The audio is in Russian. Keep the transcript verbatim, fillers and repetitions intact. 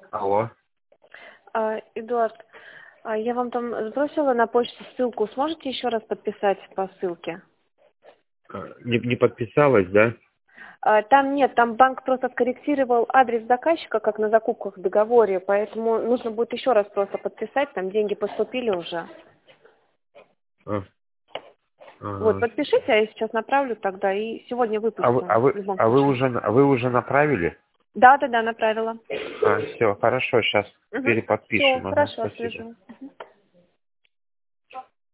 Алло. А, Эдуард, а я вам там сбросила на почту ссылку. Сможете еще раз подписать по ссылке? А, Не, не подписалась, да? А, там нет, там банк просто скорректировал адрес заказчика, как на закупках в договоре, поэтому нужно будет еще раз просто подписать, там деньги поступили уже. А, Вот, ага. подпишите, а я сейчас направлю тогда и сегодня А вы, выпустим а в вы, любом а вы случае. уже, а вы уже направили? Да, да, да, направила. А, все, хорошо, сейчас Угу. Все, переподпишем. Ага, хорошо, спасибо. слежу. Мгм.